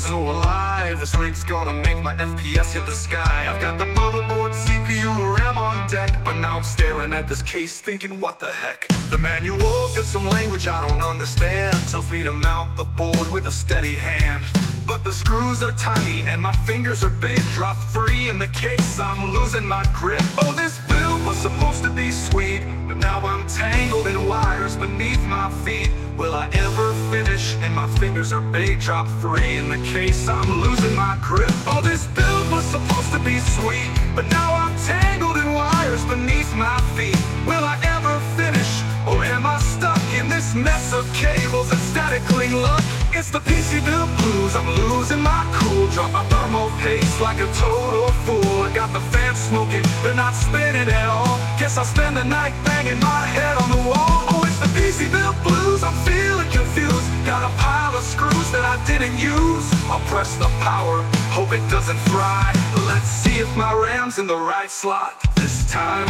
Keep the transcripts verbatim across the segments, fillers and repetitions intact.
so alive. This rink's gonna make my F P S hit the sky. I've got the motherboard, C P U, RAM on deck, but now I'm staring at this case thinking, what the heck? The manual got some language I don't understand. Tells me to mount the board with a steady hand, but the screws are tiny and my fingers are big. Drop free in the case, I'm losing my grip. Oh, this build was supposed to be sweet, but now I'm tangled in wires beneath my feet. Will I ever finish? And my fingers are big. Drop free in the case, I'm losing my grip. Oh, this build was supposed to be sweet, but now I'm tangled in wires beneath my feet. Will I ever finish? Or am I stuck in this mess of cables and static cling luck? It's the P C build blues, I'm losing my cool. Drop my thermal paste like a total fool. I got the fan smoking, they're not spinning at all. Guess I'll spend the night banging my head on the wall. Oh, it's the P C build blues, I'm feeling confused. Got a pile of screws that I didn't use. I'll press the power, hope it doesn't fry. Let's see if my RAM's in the right slot this time.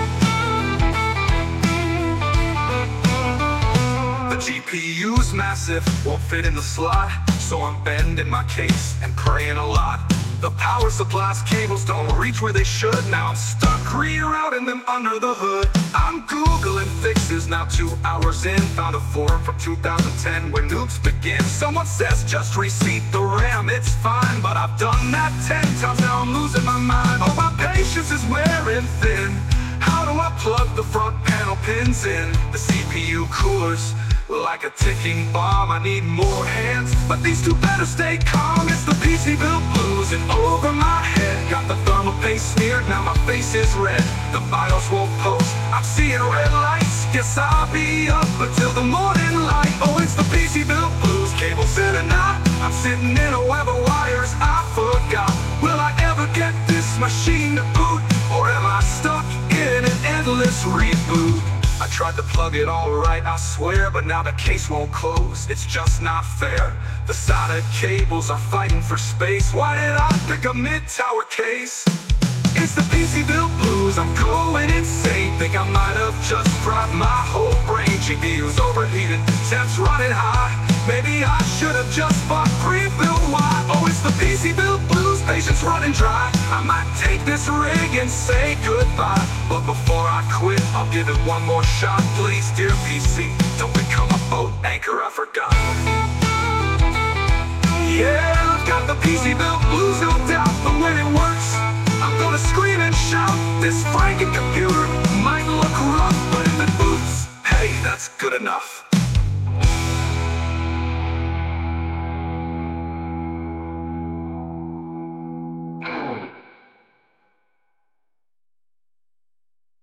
The G P U's massive, won't fit in the slot, so I'm bending my case and praying a lot. The power supply's cables don't reach where they should. Now I'm stuck rerouting them under the hood. I'm Googling fixes now, two hours in. Found a forum from two thousand ten where noobs begin. Someone says just reseat the RAM, it's fine, but I've done that ten times, now I'm losing my mind. Oh, my patience is wearing thin. How do I plug the front panel pins in? The C P U coolers like a ticking bomb, I need more hands, but these two better stay calm. It's the P C build blues and over my head. Got the thermal paste smeared, now my face is red. The BIOS won't post, I'm seeing red lights. Guess I'll be up until the morning light. Oh, it's the P C build blues, cables in a knot. I'm sitting in a web of wires I forgot. Will I ever get this machine to boot? Or am I stuck in an endless reboot? I tried to plug it all right, I swear, but now the case won't close. It's just not fair. The solid cables are fighting for space. Why did I pick a mid-tower case? It's the P C build blues, I'm going insane. Think I might have just fried my whole brain. G P U's overheated, temps running high. Maybe I should have just bought pre-built wire. Oh, it's the P C build blues, patience running dry. I might take this rig and say goodbye, but before I quit, I'll give it one more shot. Please, dear P C, don't become a boat anchor I forgot. Yeah, I've got the P C build blues, no doubt, but when it works, I'm gonna scream and shout. This Franken computer might look rough, but if it boots, hey, that's good enough.